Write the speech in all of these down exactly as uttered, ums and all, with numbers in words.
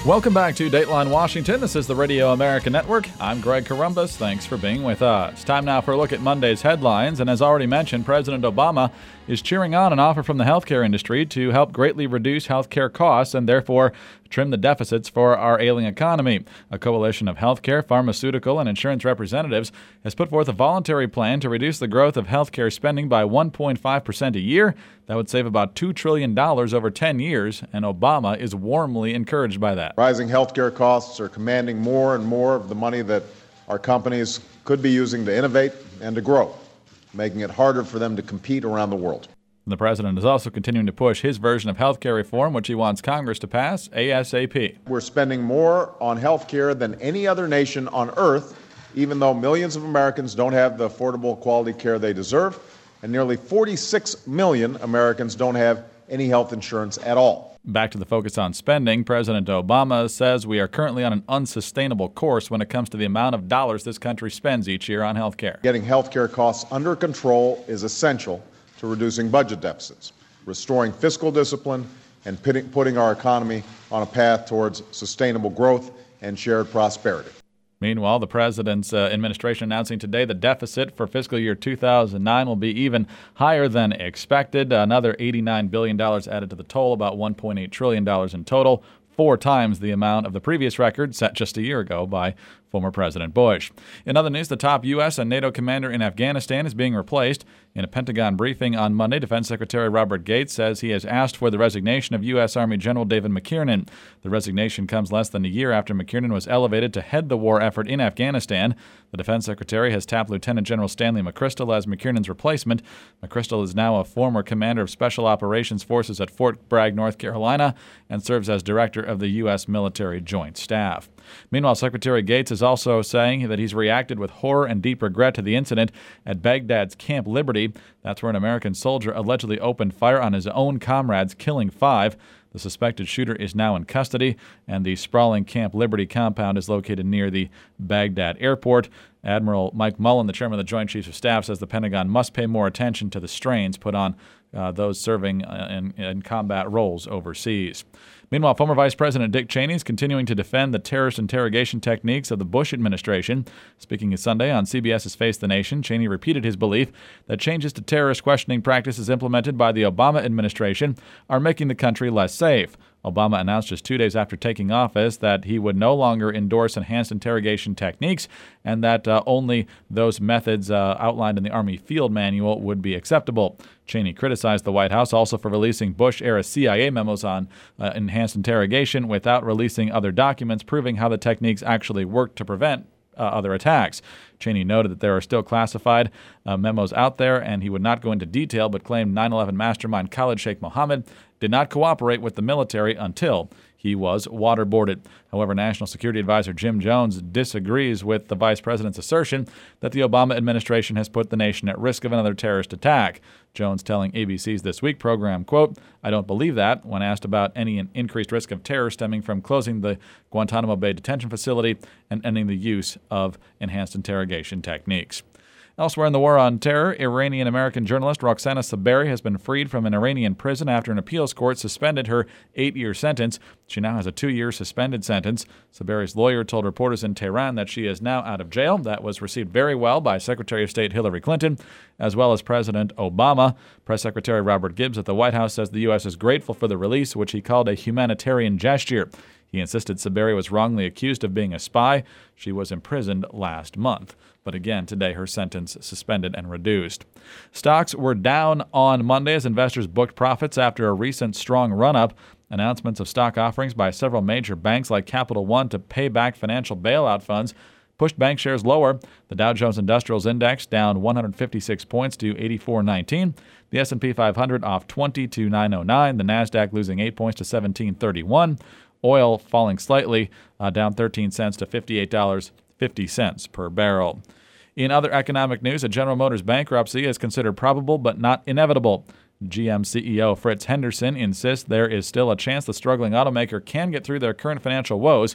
Welcome back to Dateline Washington. This is the Radio America Network. I'm Greg Corombos. Thanks for being with us. Time now for a look at Monday's headlines. And as already mentioned, President Obama is cheering on an offer from the healthcare industry to help greatly reduce healthcare costs and therefore trim the deficits for our ailing economy. A coalition of healthcare, pharmaceutical, and insurance representatives has put forth a voluntary plan to reduce the growth of healthcare spending by one point five percent a year. That would save about two trillion dollars over ten years, and Obama is warmly encouraged by that. Rising healthcare costs are commanding more and more of the money that our companies could be using to innovate and to grow, making it harder for them to compete around the world. The president is also continuing to push his version of health care reform, which he wants Congress to pass ASAP. We're spending more on health care than any other nation on earth, even though millions of Americans don't have the affordable quality care they deserve, and nearly forty-six million Americans don't have any health insurance at all. Back to the focus on spending, President Obama says we are currently on an unsustainable course when it comes to the amount of dollars this country spends each year on health care. Getting health care costs under control is essential to reducing budget deficits, restoring fiscal discipline, and putting our economy on a path towards sustainable growth and shared prosperity. Meanwhile, the president's uh, administration announcing today the deficit for fiscal year two thousand nine will be even higher than expected. Another eighty-nine billion dollars added to the toll, about one point eight trillion dollars in total, four times the amount of the previous record set just a year ago by former President Bush. In other news, the top U S and NATO commander in Afghanistan is being replaced. In a Pentagon briefing on Monday, Defense Secretary Robert Gates says he has asked for the resignation of U S. Army General David McKiernan. The resignation comes less than a year after McKiernan was elevated to head the war effort in Afghanistan. The Defense Secretary has tapped Lieutenant General Stanley McChrystal as McKiernan's replacement. McChrystal is now a former commander of Special Operations Forces at Fort Bragg, North Carolina, and serves as director of the U S. Military Joint Staff. Meanwhile, Secretary Gates is also saying that he's reacted with horror and deep regret to the incident at Baghdad's Camp Liberty. That's where an American soldier allegedly opened fire on his own comrades, killing five. The suspected shooter is now in custody, and the sprawling Camp Liberty compound is located near the Baghdad airport. Admiral Mike Mullen, the chairman of the Joint Chiefs of Staff, says the Pentagon must pay more attention to the strains put on uh, those serving in, in combat roles overseas. Meanwhile, former Vice President Dick Cheney is continuing to defend the terrorist interrogation techniques of the Bush administration. Speaking Sunday on CBS's Face the Nation, Cheney repeated his belief that changes to terrorist questioning practices implemented by the Obama administration are making the country less safe. Obama announced just two days after taking office that he would no longer endorse enhanced interrogation techniques and that uh, only those methods uh, outlined in the Army Field Manual would be acceptable. Cheney criticized the White House also for releasing Bush-era C I A memos on uh, enhanced interrogation without releasing other documents proving how the techniques actually worked to prevent uh, other attacks. Cheney noted that there are still classified uh, memos out there, and he would not go into detail, but claimed nine eleven mastermind Khalid Sheikh Mohammed did not cooperate with the military until he was waterboarded. However, National Security Advisor Jim Jones disagrees with the vice president's assertion that the Obama administration has put the nation at risk of another terrorist attack. Jones telling A B C's This Week program, quote, "I don't believe that," when asked about any increased risk of terror stemming from closing the Guantanamo Bay detention facility and ending the use of enhanced interrogation techniques. Elsewhere in the war on terror, Iranian-American journalist Roxana Saberi has been freed from an Iranian prison after an appeals court suspended her eight-year sentence. She now has a two-year suspended sentence. Saberi's lawyer told reporters in Tehran that she is now out of jail. That was received very well by Secretary of State Hillary Clinton, as well as President Obama. Press Secretary Robert Gibbs at the White House says the U S is grateful for the release, which he called a humanitarian gesture. He insisted Saberi was wrongly accused of being a spy. She was imprisoned last month. But again, today her sentence suspended and reduced. Stocks were down on Monday as investors booked profits after a recent strong run-up. Announcements of stock offerings by several major banks like Capital One to pay back financial bailout funds pushed bank shares lower. The Dow Jones Industrials Index down one hundred fifty-six points to eighty-four nineteen. The S and P five hundred off twenty to nine oh nine. The Nasdaq losing eight points to seventeen thirty-one. Oil falling slightly, uh, down thirteen cents to fifty-eight dollars and fifty cents per barrel. In other economic news, a General Motors bankruptcy is considered probable but not inevitable. G M C E O Fritz Henderson insists there is still a chance the struggling automaker can get through their current financial woes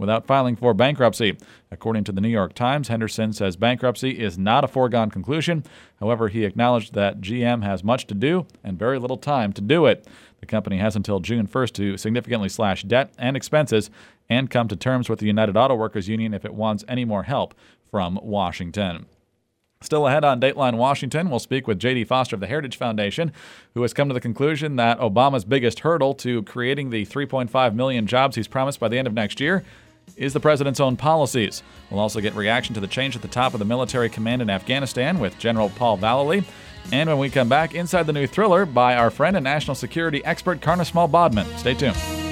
without filing for bankruptcy. According to the New York Times, Henderson says bankruptcy is not a foregone conclusion. However, he acknowledged that G M has much to do and very little time to do it. The company has until June first to significantly slash debt and expenses and come to terms with the United Auto Workers Union if it wants any more help from Washington. Still ahead on Dateline Washington, we'll speak with J D Foster of the Heritage Foundation, who has come to the conclusion that Obama's biggest hurdle to creating the three point five million jobs he's promised by the end of next year is the president's own policies. We'll also get reaction to the change at the top of the military command in Afghanistan with General Paul Vallely. And when we come back, inside the new thriller by our friend and national security expert Karna Small-Bodman. Stay tuned.